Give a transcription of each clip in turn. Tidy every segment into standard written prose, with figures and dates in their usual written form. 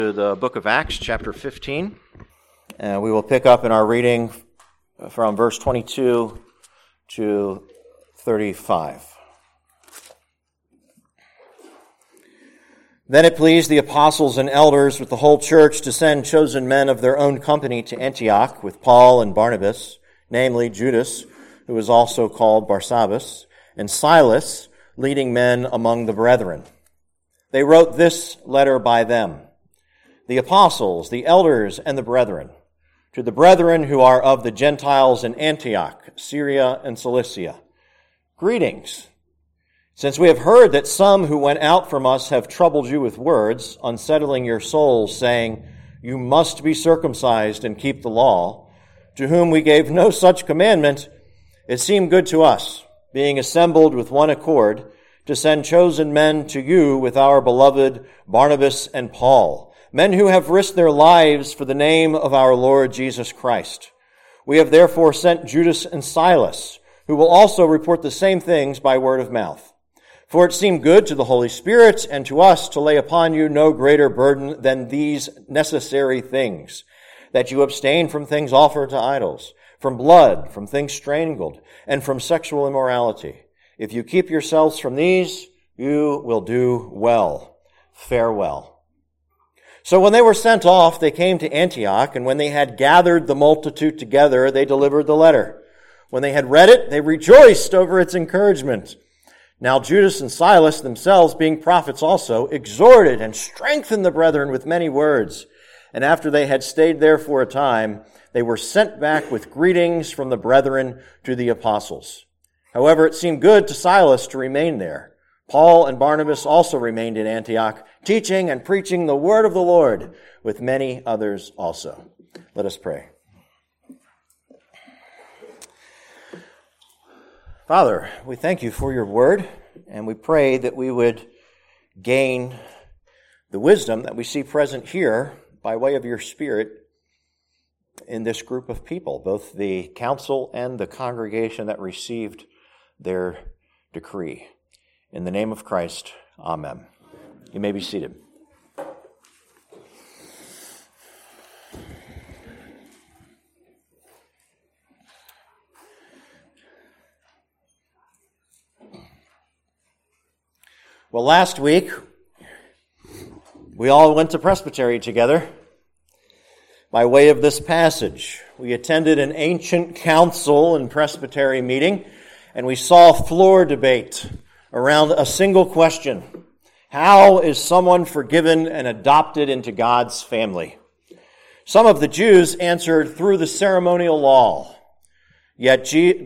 To the book of Acts, chapter 15. And we will pick up in our reading from verse 22 to 35. Then it pleased the apostles and elders with the whole church to send chosen men of their own company to Antioch with Paul and Barnabas, namely Judas, who was also called Barsabbas, and Silas, leading men among the brethren. They wrote this letter by them: The apostles, the elders, and the brethren, to the brethren who are of the Gentiles in Antioch, Syria, and Cilicia, greetings. Since we have heard that some who went out from us have troubled you with words, unsettling your souls, saying, You must be circumcised and keep the law, to whom we gave no such commandment, it seemed good to us, being assembled with one accord, to send chosen men to you with our beloved Barnabas and Paul, men who have risked their lives for the name of our Lord Jesus Christ. We have therefore sent Judas and Silas, who will also report the same things by word of mouth. For it seemed good to the Holy Spirit and to us to lay upon you no greater burden than these necessary things, that you abstain from things offered to idols, from blood, from things strangled, and from sexual immorality. If you keep yourselves from these, you will do well. Farewell. So when they were sent off, they came to Antioch, and when they had gathered the multitude together, they delivered the letter. When they had read it, they rejoiced over its encouragement. Now Judas and Silas themselves, being prophets also, exhorted and strengthened the brethren with many words. And after they had stayed there for a time, they were sent back with greetings from the brethren to the apostles. However, it seemed good to Silas to remain there. Paul and Barnabas also remained in Antioch, teaching and preaching the word of the Lord with many others also. Let us pray. Father, we thank you for your word, and we pray that we would gain the wisdom that we see present here by way of your Spirit in this group of people, both the council and the congregation that received their decree. In the name of Christ, amen. You may be seated. Well, last week, we all went to Presbytery together by way of this passage. We attended an ancient council and Presbytery meeting, and we saw floor debate around a single question: how is someone forgiven and adopted into God's family? Some of the Jews answered through the ceremonial law. Yet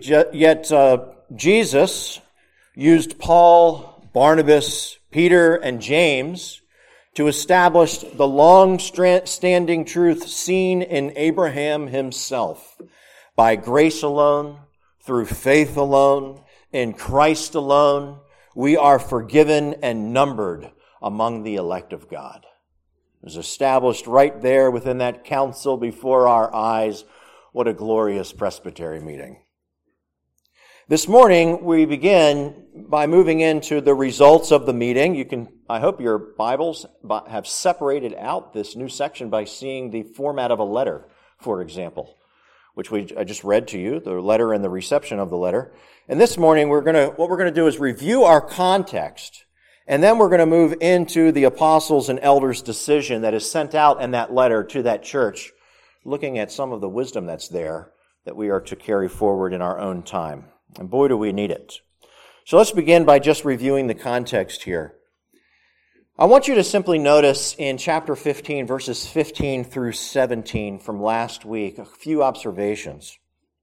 Jesus used Paul, Barnabas, Peter, and James to establish the long-standing truth seen in Abraham himself. By grace alone, through faith alone, in Christ alone, we are forgiven and numbered among the elect of God. It was established right there within that council before our eyes. What a glorious Presbytery meeting. This morning, we begin by moving into the results of the meeting. I hope your Bibles have separated out this new section by seeing the format of a letter, for example, which I just read to you, the letter and the reception of the letter. And this morning, what we're going to do is review our context, and then we're going to move into the apostles' and elders' decision that is sent out in that letter to that church, looking at some of the wisdom that's there that we are to carry forward in our own time. And boy, do we need it. So let's begin by just reviewing the context here. I want you to simply notice in chapter 15, verses 15 through 17 from last week, a few observations.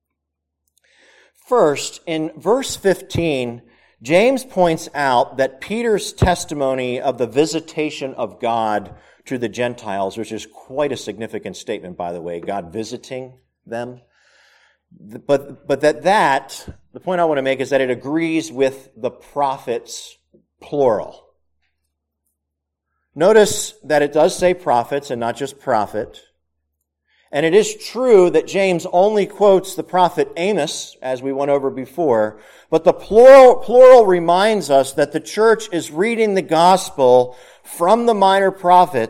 First, in verse 15, James points out that Peter's testimony of the visitation of God to the Gentiles, which is quite a significant statement, by the way, God visiting them, but the point I want to make is that it agrees with the prophets, plural. Notice that it does say prophets and not just prophet. And it is true that James only quotes the prophet Amos, as we went over before, but the plural reminds us that the church is reading the gospel from the minor prophets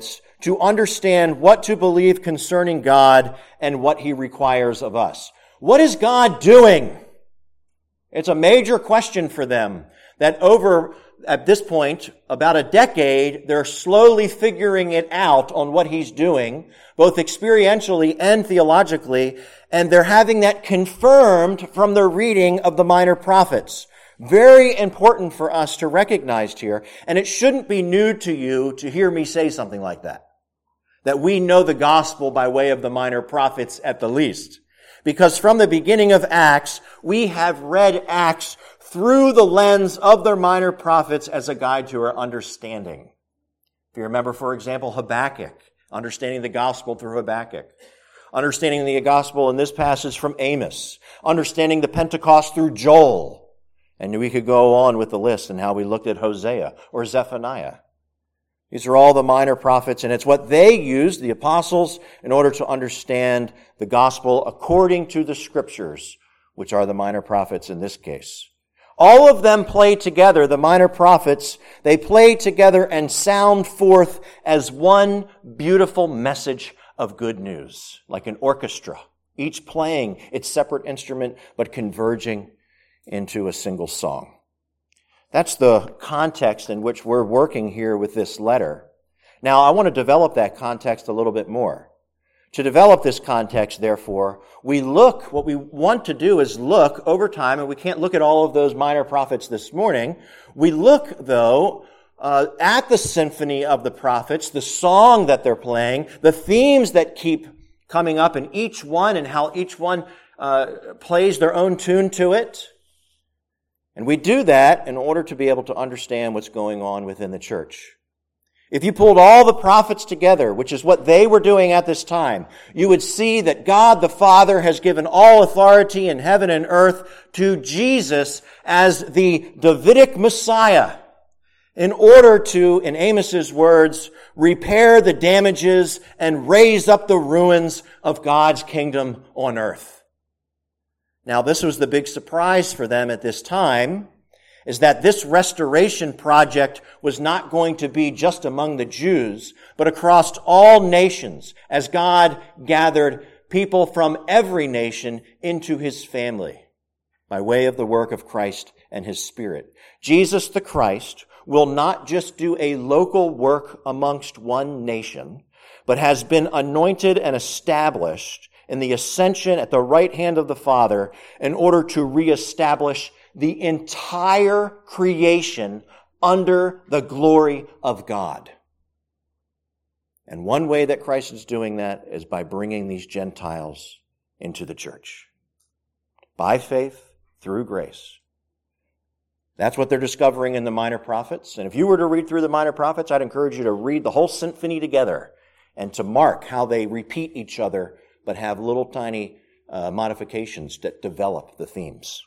to understand what to believe concerning God and what He requires of us. What is God doing? It's a major question for them that at this point, about a decade, they're slowly figuring it out on what He's doing, both experientially and theologically, and they're having that confirmed from their reading of the minor prophets. Very important for us to recognize here, and it shouldn't be new to you to hear me say something like that we know the gospel by way of the minor prophets at the least. Because from the beginning of Acts, we have read Acts through the lens of their minor prophets as a guide to our understanding. If you remember, for example, Habakkuk, understanding the gospel through Habakkuk. Understanding the gospel in this passage from Amos. Understanding the Pentecost through Joel. And we could go on with the list and how we looked at Hosea or Zephaniah. These are all the minor prophets, and it's what they used, the apostles, in order to understand the gospel according to the scriptures, which are the minor prophets in this case. All of them play together, the minor prophets, they play together and sound forth as one beautiful message of good news, like an orchestra, each playing its separate instrument, but converging into a single song. That's the context in which we're working here with this letter. Now, I want to develop that context a little bit more. To develop this context, therefore, what we want to do is look over time, and we can't look at all of those minor prophets this morning. We look, though, at the symphony of the prophets, the song that they're playing, the themes that keep coming up in each one, and how each one plays their own tune to it. And we do that in order to be able to understand what's going on within the church. If you pulled all the prophets together, which is what they were doing at this time, you would see that God the Father has given all authority in heaven and earth to Jesus as the Davidic Messiah in order to, in Amos's words, repair the damages and raise up the ruins of God's kingdom on earth. Now, this was the big surprise for them at this time, is that this restoration project was not going to be just among the Jews, but across all nations, as God gathered people from every nation into His family by way of the work of Christ and His Spirit. Jesus the Christ will not just do a local work amongst one nation, but has been anointed and established in the ascension at the right hand of the Father in order to reestablish the entire creation under the glory of God. And one way that Christ is doing that is by bringing these Gentiles into the church. By faith, through grace. That's what they're discovering in the minor prophets. And if you were to read through the minor prophets, I'd encourage you to read the whole symphony together and to mark how they repeat each other but have little tiny modifications that develop the themes.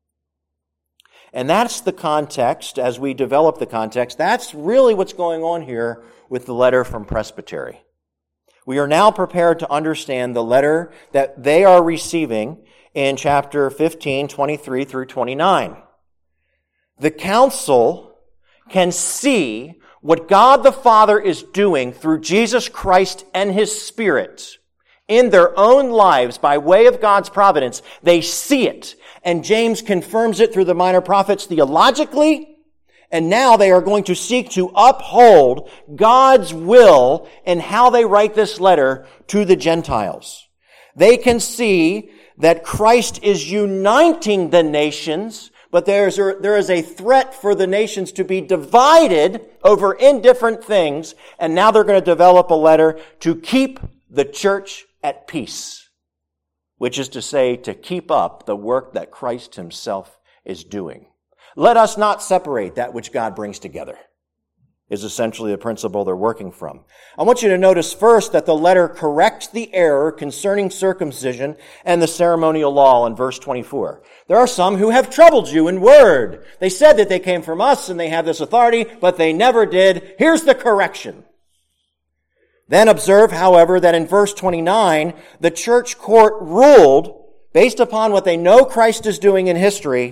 And that's the context, as we develop the context, that's really what's going on here with the letter from Presbytery. We are now prepared to understand the letter that they are receiving in chapter 15, 23 through 29. The council can see what God the Father is doing through Jesus Christ and His Spirit in their own lives by way of God's providence. They see it. And James confirms it through the minor prophets theologically. And now they are going to seek to uphold God's will in how they write this letter to the Gentiles. They can see that Christ is uniting the nations, but there is a threat for the nations to be divided over indifferent things. And now they're going to develop a letter to keep the church at peace, which is to say, to keep up the work that Christ Himself is doing. Let us not separate that which God brings together, is essentially the principle they're working from. I want you to notice first that the letter corrects the error concerning circumcision and the ceremonial law in verse 24. There are some who have troubled you in word. They said that they came from us and they have this authority, but they never did. Here's the correction. Then observe, however, that in verse 29, the church court ruled, based upon what they know Christ is doing in history,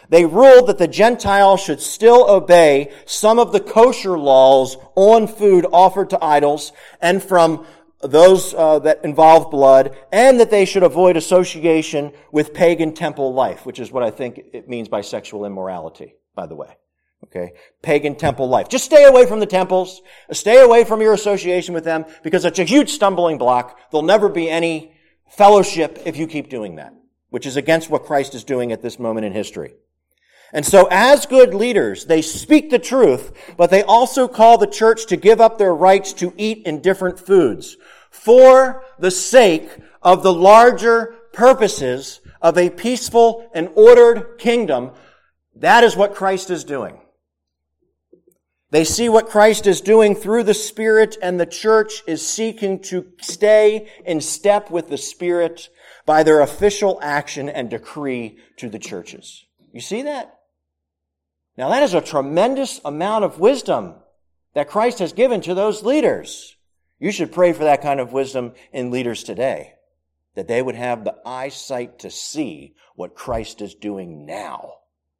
they ruled that the Gentiles should still obey some of the kosher laws on food offered to idols and from those that involve blood, and that they should avoid association with pagan temple life, which is what I think it means by sexual immorality, by the way. Okay? Pagan temple life. Just stay away from the temples. Stay away from your association with them, because it's a huge stumbling block. There'll never be any fellowship if you keep doing that, which is against what Christ is doing at this moment in history. And so as good leaders, they speak the truth, but they also call the church to give up their rights to eat in different foods for the sake of the larger purposes of a peaceful and ordered kingdom. That is what Christ is doing. They see what Christ is doing through the Spirit, and the church is seeking to stay in step with the Spirit by their official action and decree to the churches. You see that? Now that is a tremendous amount of wisdom that Christ has given to those leaders. You should pray for that kind of wisdom in leaders today, that they would have the eyesight to see what Christ is doing now.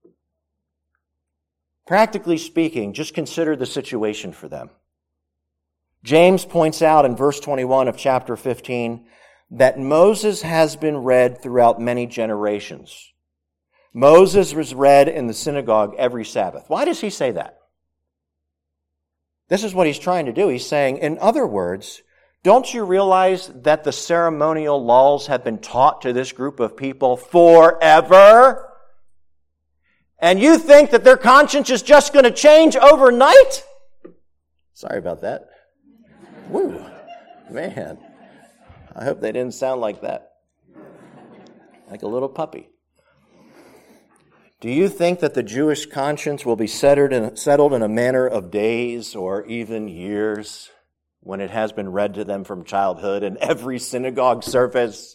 Practically speaking, just consider the situation for them. James points out in verse 21 of chapter 15 that Moses has been read throughout many generations. Moses was read in the synagogue every Sabbath. Why does he say that? This is what he's trying to do. He's saying, in other words, don't you realize that the ceremonial laws have been taught to this group of people forever? And you think that their conscience is just going to change overnight? Sorry about that. Woo, man. I hope they didn't sound like that. Like a little puppy. Do you think that the Jewish conscience will be settled in a manner of days or even years when it has been read to them from childhood in every synagogue service?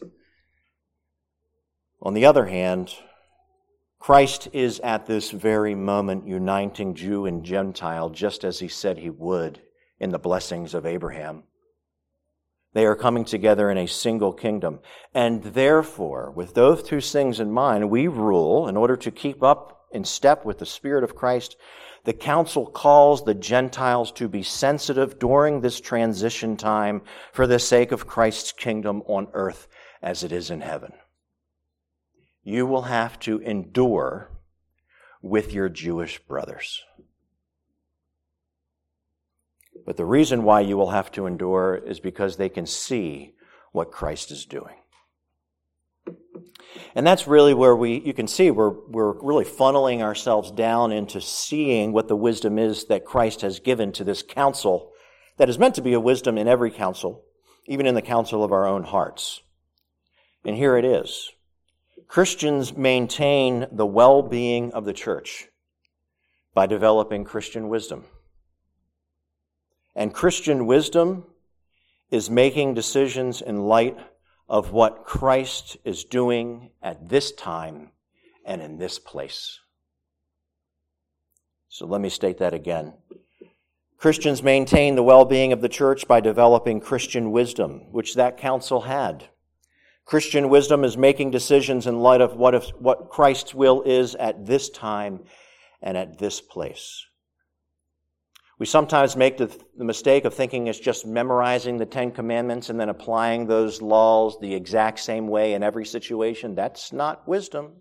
On the other hand, Christ is at this very moment uniting Jew and Gentile just as he said he would in the blessings of Abraham. They are coming together in a single kingdom. And therefore, with those two things in mind, we rule, in order to keep up in step with the Spirit of Christ, the council calls the Gentiles to be sensitive during this transition time for the sake of Christ's kingdom on earth as it is in heaven. You will have to endure with your Jewish brothers. But the reason why you will have to endure is because they can see what Christ is doing. And that's really where you can see we're really funneling ourselves down into seeing what the wisdom is that Christ has given to this council that is meant to be a wisdom in every council, even in the council of our own hearts. And here it is. Christians maintain the well-being of the church by developing Christian wisdom. And Christian wisdom is making decisions in light of what Christ is doing at this time and in this place. So let me state that again. Christians maintain the well-being of the church by developing Christian wisdom, which that council had. Christian wisdom is making decisions in light of what Christ's will is at this time and at this place. We sometimes make the mistake of thinking it's just memorizing the Ten Commandments and then applying those laws the exact same way in every situation. That's not wisdom.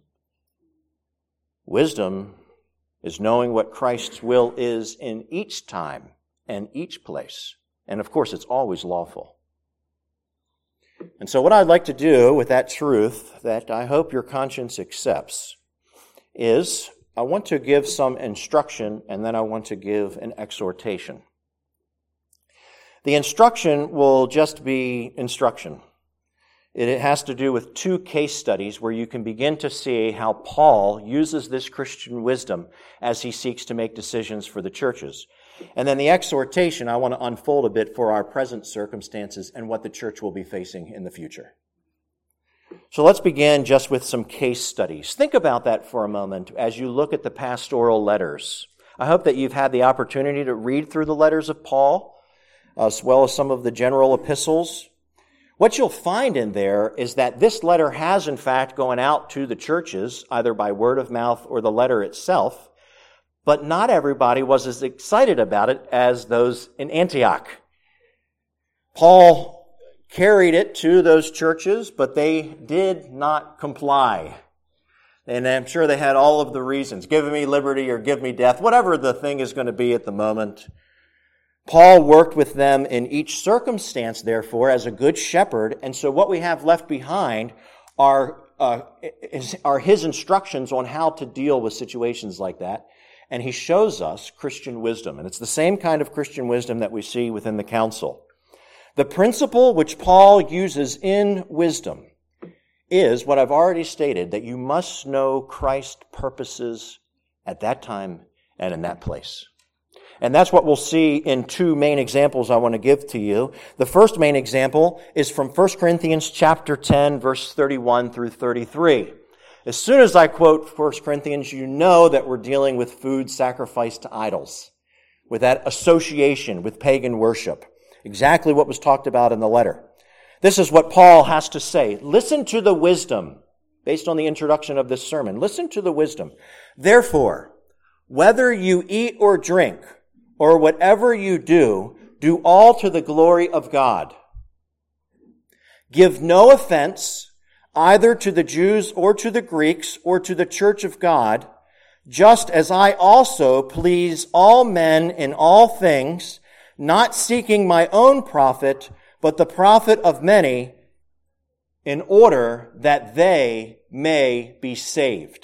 Wisdom is knowing what Christ's will is in each time and each place. And of course, it's always lawful. And so what I'd like to do with that truth that I hope your conscience accepts is I want to give some instruction, and then I want to give an exhortation. The instruction will just be instruction. It has to do with two case studies where you can begin to see how Paul uses this Christian wisdom as he seeks to make decisions for the churches. And then the exhortation I want to unfold a bit for our present circumstances and what the church will be facing in the future. So let's begin just with some case studies. Think about that for a moment as you look at the pastoral letters. I hope that you've had the opportunity to read through the letters of Paul, as well as some of the general epistles. What you'll find in there is that this letter has, in fact, gone out to the churches, either by word of mouth or the letter itself, but not everybody was as excited about it as those in Antioch. Paul carried it to those churches, but they did not comply. And I'm sure they had all of the reasons. Give me liberty or give me death, whatever the thing is going to be at the moment. Paul worked with them in each circumstance, therefore, as a good shepherd. And so what we have left behind are his instructions on how to deal with situations like that. And he shows us Christian wisdom. And it's the same kind of Christian wisdom that we see within the council. The principle which Paul uses in wisdom is what I've already stated, that you must know Christ's purposes at that time and in that place. And that's what we'll see in two main examples I want to give to you. The first main example is from 1 Corinthians chapter 10, verse 31 through 33. As soon as I quote 1 Corinthians, you know that we're dealing with food sacrificed to idols, with that association with pagan worship. Exactly what was talked about in the letter. This is what Paul has to say. Listen to the wisdom, based on the introduction of this sermon. Listen to the wisdom. Therefore, whether you eat or drink, or whatever you do, do all to the glory of God. Give no offense either to the Jews or to the Greeks or to the church of God, just as I also please all men in all things, not seeking my own profit, but the profit of many, in order that they may be saved.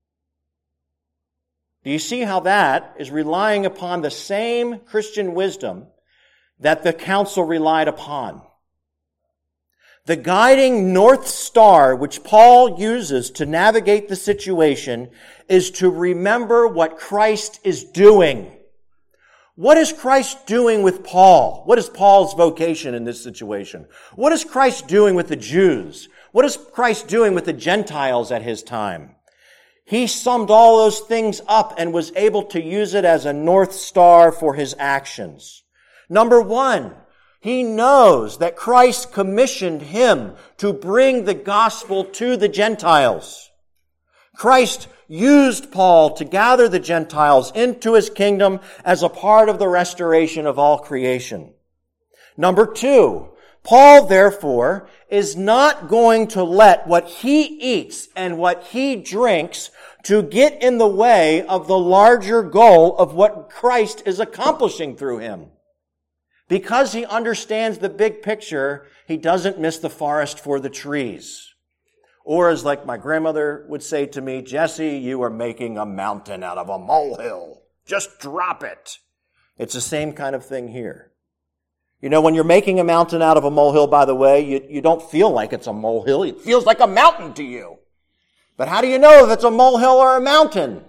Do you see how that is relying upon the same Christian wisdom that the council relied upon? The guiding North Star which Paul uses to navigate the situation is to remember what Christ is doing. What is Christ doing with Paul? What is Paul's vocation in this situation? What is Christ doing with the Jews? What is Christ doing with the Gentiles at his time? He summed all those things up and was able to use it as a North Star for his actions. Number one, he knows that Christ commissioned him to bring the gospel to the Gentiles. Christ used Paul to gather the Gentiles into his kingdom as a part of the restoration of all creation. Number two, Paul, therefore, is not going to let what he eats and what he drinks to get in the way of the larger goal of what Christ is accomplishing through him. Because he understands the big picture, he doesn't miss the forest for the trees. Or as like my grandmother would say to me, Jesse, you are making a mountain out of a molehill. Just drop it. It's the same kind of thing here. You know, when you're making a mountain out of a molehill, by the way, you don't feel like it's a molehill. It feels like a mountain to you. But how do you know if it's a molehill or a mountain?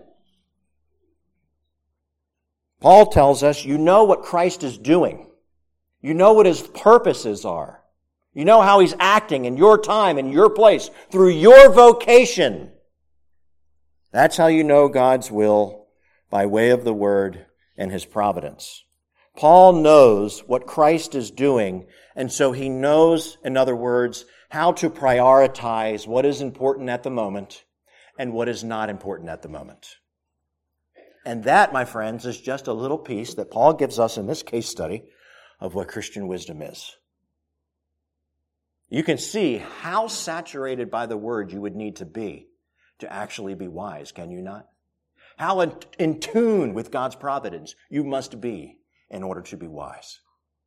Paul tells us, you know what Christ is doing. You know what his purposes are. You know how he's acting in your time, in your place, through your vocation. That's how you know God's will by way of the Word and his providence. Paul knows what Christ is doing, and so he knows, in other words, how to prioritize what is important at the moment and what is not important at the moment. And that, my friends, is just a little piece that Paul gives us in this case study of what Christian wisdom is. You can see how saturated by the Word you would need to be to actually be wise, can you not? How in tune with God's providence you must be in order to be wise.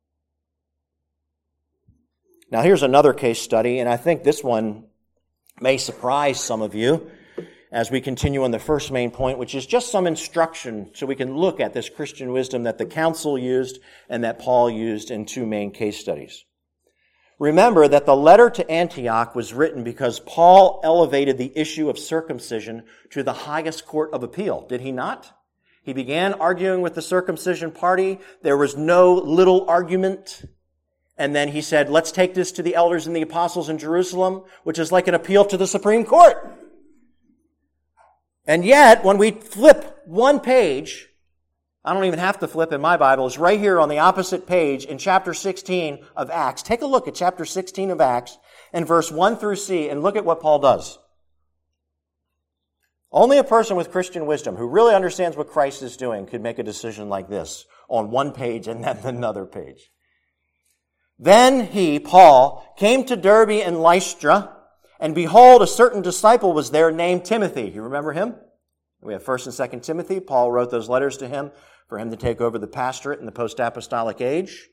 Now here's another case study, and I think this one may surprise some of you as we continue on the first main point, which is just some instruction so we can look at this Christian wisdom that the council used and that Paul used in two main case studies. Remember that the letter to Antioch was written because Paul elevated the issue of circumcision to the highest court of appeal, did he not? He began arguing with the circumcision party. There was no little argument. And then he said, let's take this to the elders and the apostles in Jerusalem, which is like an appeal to the Supreme Court. And yet, when we flip one page, I don't even have to flip in my Bible. It's right here on the opposite page in chapter 16 of Acts. Take a look at chapter 16 of Acts and verse 1 through C and look at what Paul does. Only a person with Christian wisdom who really understands what Christ is doing could make a decision like this on one page and then another page. Then he, Paul, came to Derbe and Lystra, and behold, a certain disciple was there named Timothy. You remember him? We have 1st and 2nd Timothy. Paul wrote those letters to him for him to take over the pastorate in the post-apostolic age.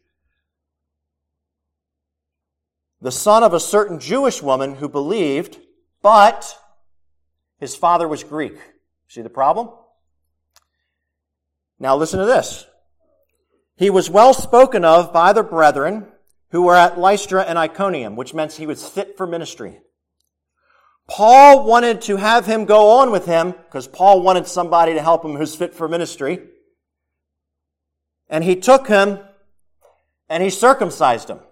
The son of a certain Jewish woman who believed, but his father was Greek. See the problem? Now listen to this. He was well spoken of by the brethren who were at Lystra and Iconium, which meant he was fit for ministry. Paul wanted to have him go on with him because Paul wanted somebody to help him who's fit for ministry. And he took him and he circumcised him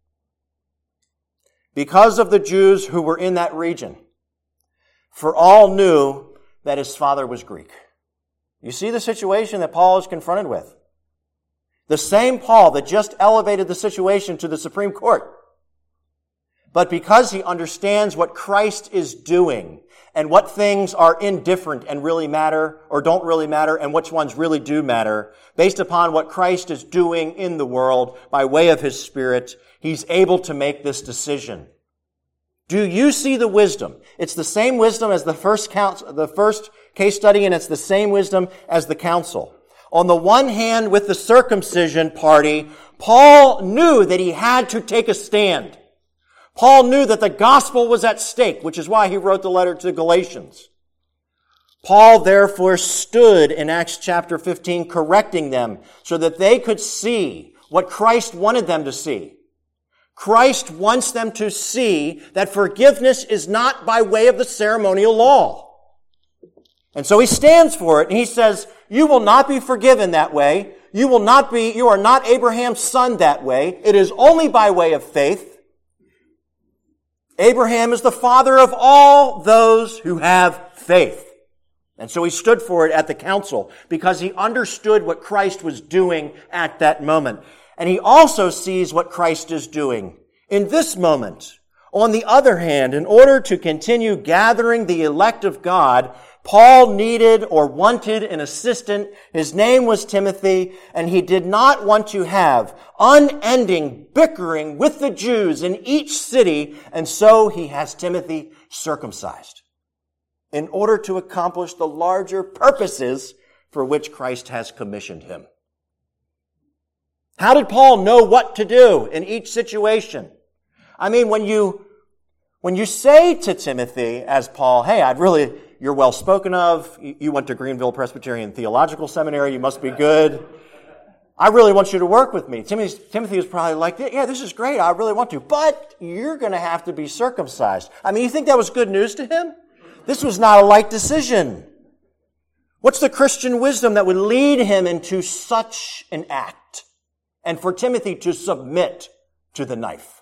because of the Jews who were in that region. For all knew that his father was Greek. You see the situation that Paul is confronted with. The same Paul that just elevated the situation to the Supreme Court. But because he understands what Christ is doing and what things are indifferent and really matter or don't really matter and which ones really do matter, based upon what Christ is doing in the world by way of His Spirit, he's able to make this decision. Do you see the wisdom? It's the same wisdom as the first case study, and it's the same wisdom as the council. On the one hand, with the circumcision party, Paul knew that he had to take a stand. Paul knew that the gospel was at stake, which is why he wrote the letter to the Galatians. Paul therefore stood in Acts chapter 15 correcting them so that they could see what Christ wanted them to see. Christ wants them to see that forgiveness is not by way of the ceremonial law. And so he stands for it, and he says, you will not be forgiven that way. You are not Abraham's son that way. It is only by way of faith. Abraham is the father of all those who have faith. And so he stood for it at the council because he understood what Christ was doing at that moment. And he also sees what Christ is doing in this moment. On the other hand, in order to continue gathering the elect of God, Paul needed or wanted an assistant. His name was Timothy, and he did not want to have unending bickering with the Jews in each city, and so he has Timothy circumcised in order to accomplish the larger purposes for which Christ has commissioned him. How did Paul know what to do in each situation? I mean, when you say to Timothy, as Paul, hey, you're well spoken of, you went to Greenville Presbyterian Theological Seminary, you must be good. I really want you to work with me. Timothy was probably like, yeah, this is great, I really want to, but you're going to have to be circumcised. I mean, you think that was good news to him? This was not a light decision. What's the Christian wisdom that would lead him into such an act? And for Timothy to submit to the knife.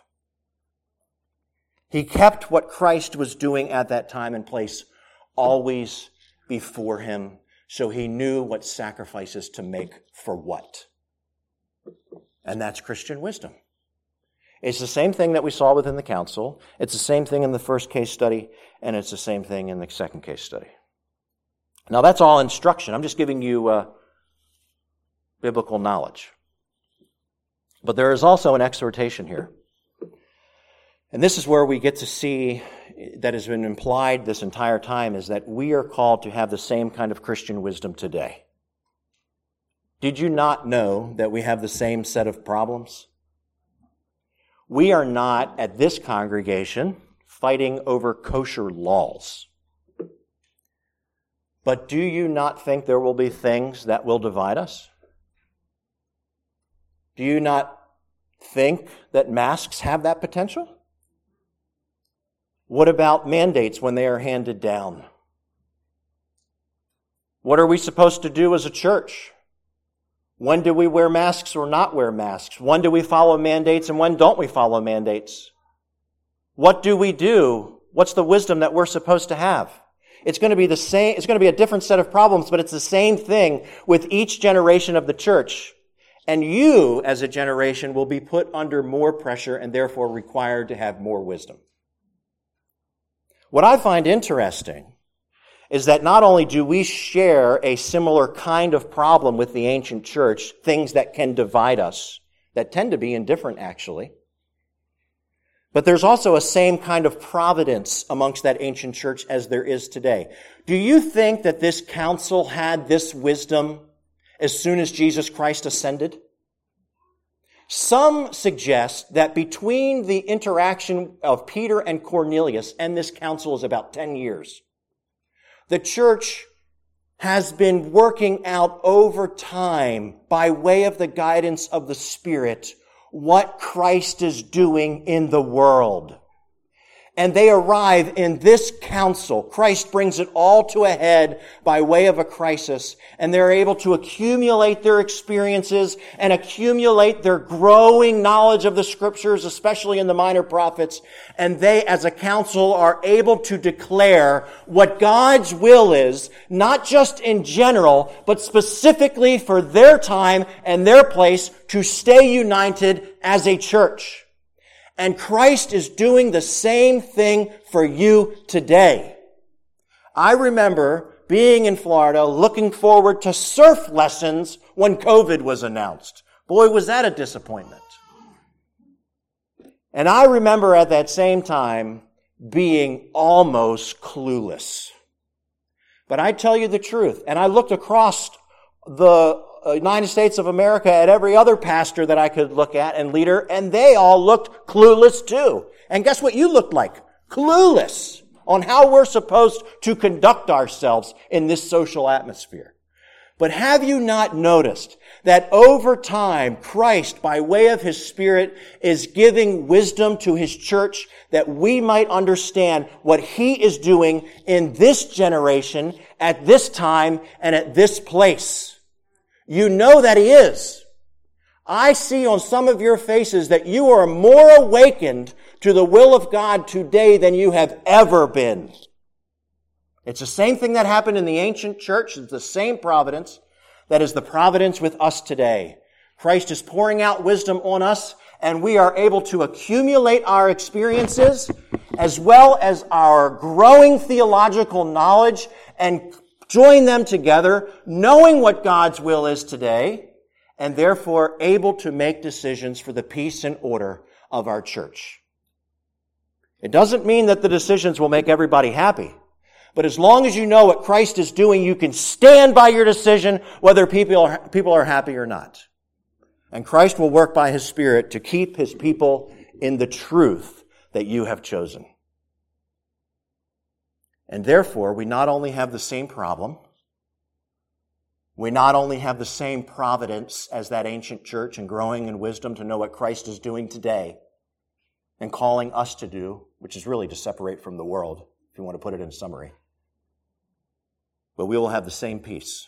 He kept what Christ was doing at that time and place always before him, so he knew what sacrifices to make for what. And that's Christian wisdom. It's the same thing that we saw within the council. It's the same thing in the first case study, and it's the same thing in the second case study. Now that's all instruction. I'm just giving you biblical knowledge. But there is also an exhortation here. And this is where we get to see that has been implied this entire time is that we are called to have the same kind of Christian wisdom today. Did you not know that we have the same set of problems? We are not, at this congregation, fighting over kosher laws. But do you not think there will be things that will divide us? Do you not think that masks have that potential? What about mandates when they are handed down? What are we supposed to do as a church? When do we wear masks or not wear masks? When do we follow mandates and when don't we follow mandates? What do we do? What's the wisdom that we're supposed to have? It's going to be the same, it's going to be a different set of problems, but it's the same thing with each generation of the church. And you, as a generation, will be put under more pressure and therefore required to have more wisdom. What I find interesting is that not only do we share a similar kind of problem with the ancient church, things that can divide us, that tend to be indifferent actually, but there's also a same kind of providence amongst that ancient church as there is today. Do you think that this council had this wisdom as soon as Jesus Christ ascended? Some suggest that between the interaction of Peter and Cornelius and this council is about 10 years. The church has been working out over time by way of the guidance of the Spirit what Christ is doing in the world. And they arrive in this council. Christ brings it all to a head by way of a crisis, and they're able to accumulate their experiences and accumulate their growing knowledge of the Scriptures, especially in the minor prophets, and they, as a council, are able to declare what God's will is, not just in general, but specifically for their time and their place to stay united as a church. And Christ is doing the same thing for you today. I remember being in Florida, looking forward to surf lessons when COVID was announced. Boy, was that a disappointment. And I remember at that same time being almost clueless. But I tell you the truth, and I looked across the United States of America at every other pastor that I could look at and leader, and they all looked clueless too. And guess what you looked like? Clueless on how we're supposed to conduct ourselves in this social atmosphere. But have you not noticed that over time, Christ, by way of His Spirit, is giving wisdom to His church that we might understand what He is doing in this generation, at this time, and at this place? You know that He is. I see on some of your faces that you are more awakened to the will of God today than you have ever been. It's the same thing that happened in the ancient church. It's the same providence that is the providence with us today. Christ is pouring out wisdom on us, and we are able to accumulate our experiences as well as our growing theological knowledge and join them together, knowing what God's will is today, and therefore able to make decisions for the peace and order of our church. It doesn't mean that the decisions will make everybody happy, but as long as you know what Christ is doing, you can stand by your decision whether people are happy or not. And Christ will work by His Spirit to keep His people in the truth that you have chosen. And therefore, we not only have the same problem, we not only have the same providence as that ancient church and growing in wisdom to know what Christ is doing today and calling us to do, which is really to separate from the world, if you want to put it in summary. But we will have the same peace.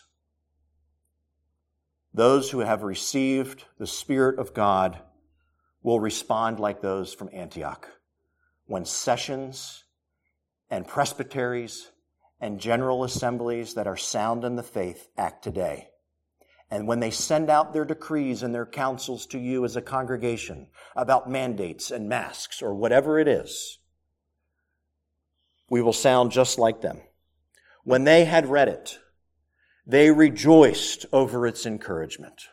Those who have received the Spirit of God will respond like those from Antioch, when sessions and presbyteries and general assemblies that are sound in the faith act today. And when they send out their decrees and their counsels to you as a congregation about mandates and masks or whatever it is, we will sound just like them. When they had read it, they rejoiced over its encouragement.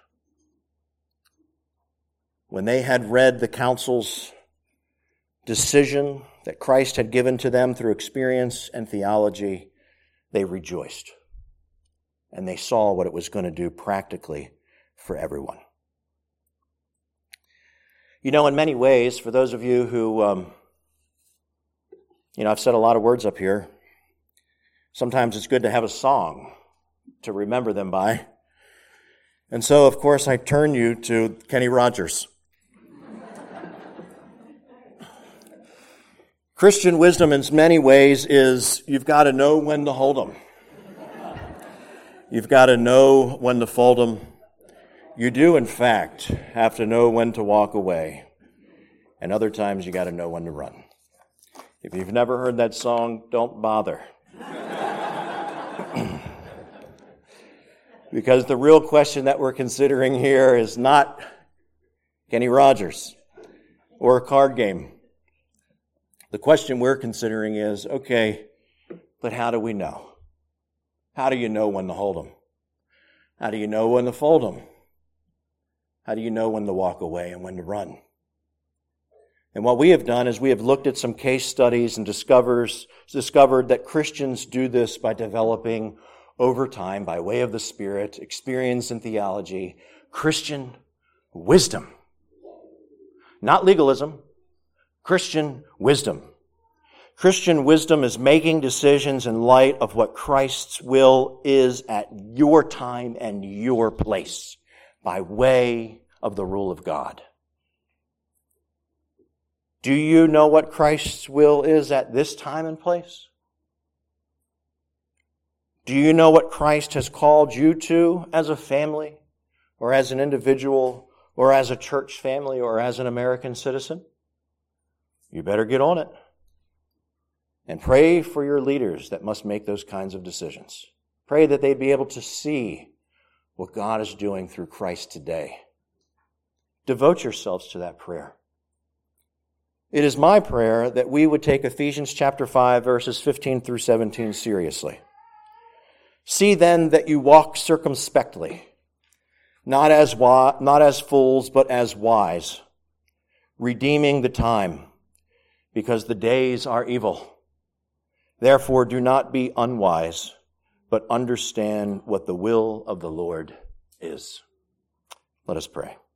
When they had read the council's decision that Christ had given to them through experience and theology, they rejoiced. And they saw what it was going to do practically for everyone. You know, in many ways, for those of you who, I've said a lot of words up here. Sometimes it's good to have a song to remember them by. And so, of course, I turn you to Kenny Rogers. Christian wisdom in many ways is you've got to know when to hold them. You've got to know when to fold them. You do, in fact, have to know when to walk away. And other times you got to know when to run. If you've never heard that song, don't bother. Because the real question that we're considering here is not Kenny Rogers or a card game. The question we're considering is, okay, but how do we know? How do you know when to hold them? How do you know when to fold them? How do you know when to walk away and when to run? And what we have done is we have looked at some case studies and discovered that Christians do this by developing over time, by way of the Spirit, experience in theology, Christian wisdom. Not legalism, Christian wisdom. Christian wisdom is making decisions in light of what Christ's will is at your time and your place, by way of the rule of God. Do you know what Christ's will is at this time and place? Do you know what Christ has called you to as a family, or as an individual, or as a church family, or as an American citizen? You better get on it. And pray for your leaders that must make those kinds of decisions. Pray that they'd be able to see what God is doing through Christ today. Devote yourselves to that prayer. It is my prayer that we would take Ephesians chapter 5, verses 15 through 17 seriously. See then that you walk circumspectly, not as fools, but as wise, redeeming the time, because the days are evil. Therefore do not be unwise, but understand what the will of the Lord is. Let us pray.